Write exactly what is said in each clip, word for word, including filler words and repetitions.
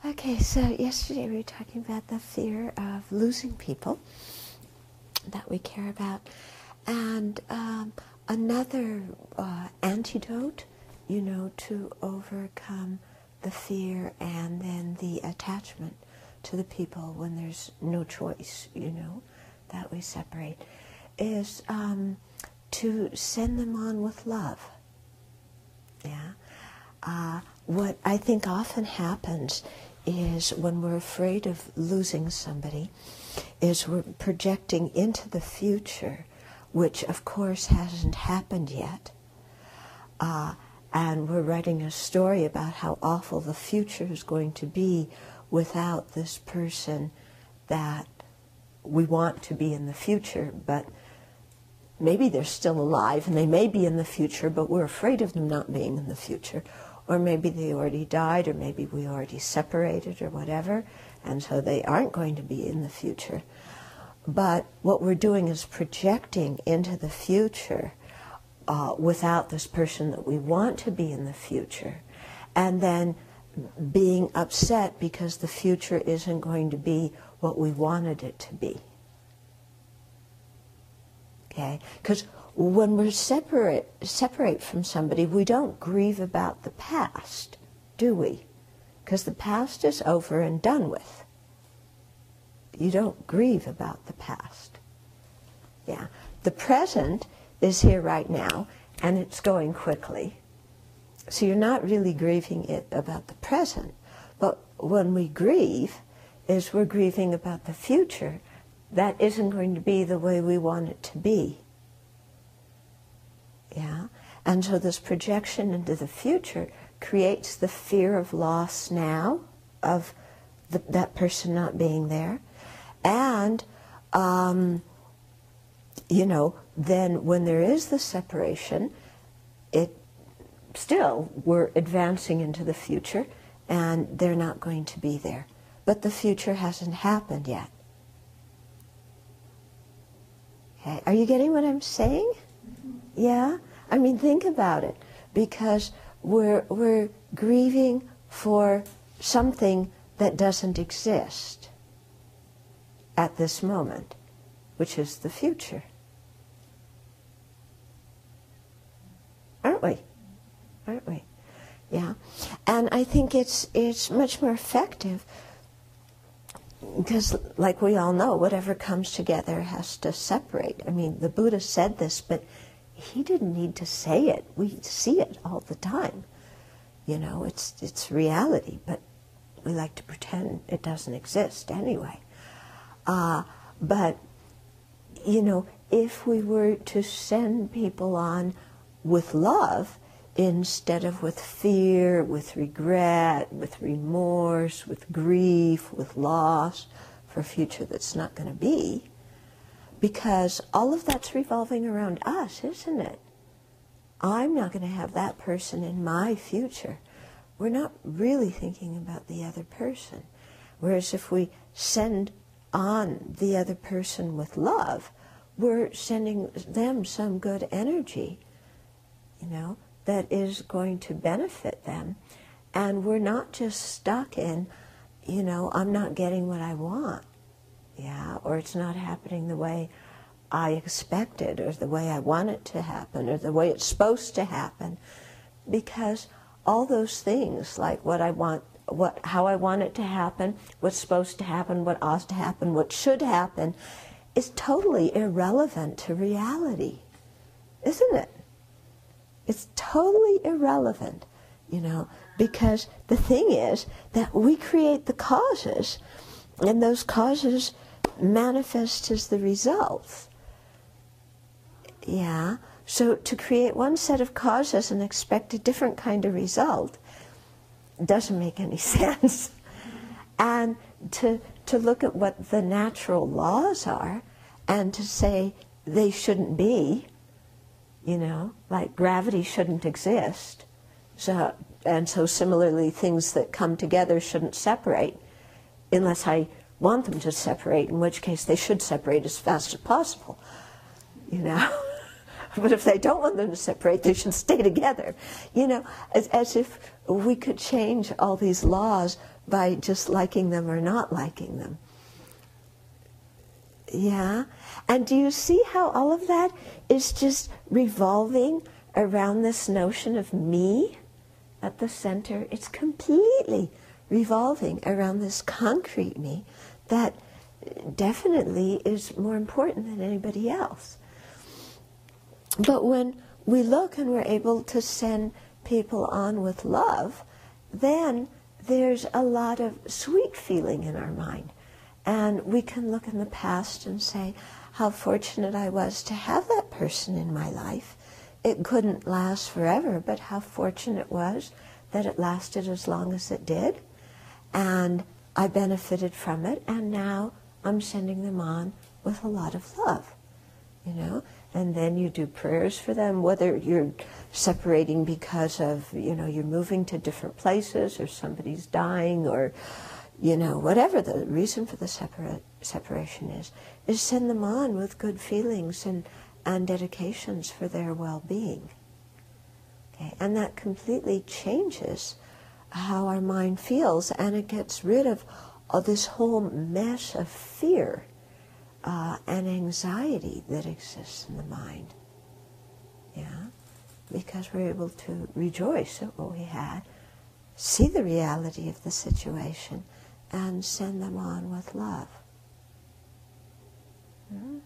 Okay, so yesterday we were talking about the fear of losing people that we care about. And um, another uh, antidote, you know, to overcome the fear and then the attachment to the people when there's no choice, you know, that we separate, is um, to send them on with love. Yeah. Uh, what I think often happens is when we're afraid of losing somebody, is we're projecting into the future, which of course hasn't happened yet. Uh, and we're writing a story about how awful the future is going to be without this person that we want to be in the future, but maybe they're still alive and they may be in the future, but we're afraid of them not being in the future. Or maybe they already died, or maybe we already separated, or whatever, and so they aren't going to be in the future. But what we're doing is projecting into the future uh, without this person that we want to be in the future, and then being upset because the future isn't going to be what we wanted it to be. Okay? Because when we're separate, separate from somebody, we don't grieve about the past, do we? Because the past is over and done with. You don't grieve about the past. Yeah. The present is here right now, and it's going quickly. So you're not really grieving it about the present. But when we grieve, is we're grieving about the future that isn't going to be the way we want it to be. Yeah, and so this projection into the future creates the fear of loss now, of the, that person not being there, and um, you know, then when there is the separation, it still we're advancing into the future, and they're not going to be there, but the future hasn't happened yet. Okay, are you getting what I'm saying? Yeah, I mean, think about it, because we're we're grieving for something that doesn't exist at this moment, which is the future. Aren't we? Aren't we? Yeah, and I think it's it's much more effective because, like we all know, whatever comes together has to separate. I mean, the Buddha said this, but he didn't need to say it. We see it all the time. You know, it's it's reality, but we like to pretend it doesn't exist anyway. Uh, but, you know, if we were to send people on with love instead of with fear, with regret, with remorse, with grief, with loss for a future that's not going to be, because all of that's revolving around us, isn't it? I'm not going to have that person in my future. We're not really thinking about the other person. Whereas if we send on the other person with love, we're sending them some good energy, you know, that is going to benefit them. And we're not just stuck in, you know, I'm not getting what I want. Yeah, or it's not happening the way I expected, or the way I want it to happen, or the way it's supposed to happen, because all those things, like what I want, what, how I want it to happen, what's supposed to happen, what ought to happen, what should happen, is totally irrelevant to reality, isn't it? It's totally irrelevant, you know, because the thing is that we create the causes, and those causes manifest as the results. Yeah, so to create one set of causes and expect a different kind of result doesn't make any sense. And to to look at what the natural laws are and to say they shouldn't be, you know, like gravity shouldn't exist. So, and so similarly, things that come together shouldn't separate unless I want them to separate, in which case they should separate as fast as possible, you know. But if they don't want them to separate, they should stay together, you know, as, as if we could change all these laws by just liking them or not liking them. Yeah? And do you see how all of that is just revolving around this notion of me at the center? It's completely revolving around this concrete me that definitely is more important than anybody else. But when we look and we're able to send people on with love, then there's a lot of sweet feeling in our mind. And we can look in the past and say how fortunate I was to have that person in my life. It couldn't last forever, but how fortunate it was that it lasted as long as it did. And I benefited from it, and now I'm sending them on with a lot of love, you know. And then you do prayers for them, whether you're separating because of, you know, you're moving to different places, or somebody's dying, or, you know, whatever the reason for the separa- separation is, is send them on with good feelings and, and dedications for their well-being. Okay? And that completely changes how our mind feels, and it gets rid of all this whole mess of fear uh, and anxiety that exists in the mind. Yeah? Because we're able to rejoice at what we had, see the reality of the situation, and send them on with love. Hmm?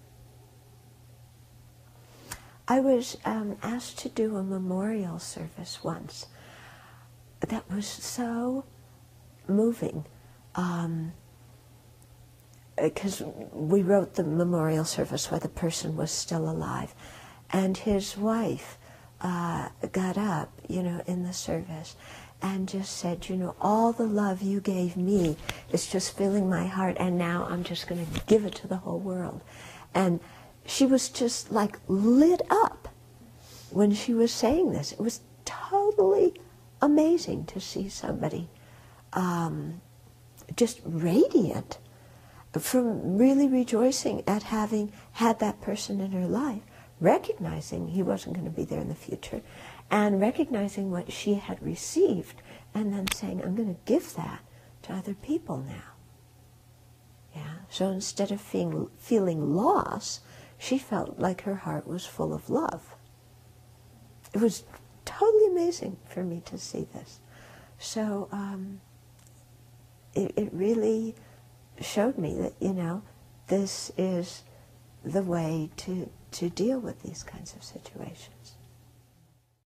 I was um, asked to do a memorial service once that was so moving, um, because we wrote the memorial service while the person was still alive, and his wife uh, got up, you know, in the service and just said, you know, all the love you gave me is just filling my heart, and now I'm just going to give it to the whole world. And she was just like lit up when she was saying this. It was totally amazing to see somebody um, just radiant from really rejoicing at having had that person in her life, recognizing he wasn't going to be there in the future, and recognizing what she had received, and then saying, I'm going to give that to other people now. Yeah. So instead of feeling, feeling loss, she felt like her heart was full of love. It was totally amazing for me to see this. So um, it, it really showed me that, you know, this is the way to, to deal with these kinds of situations.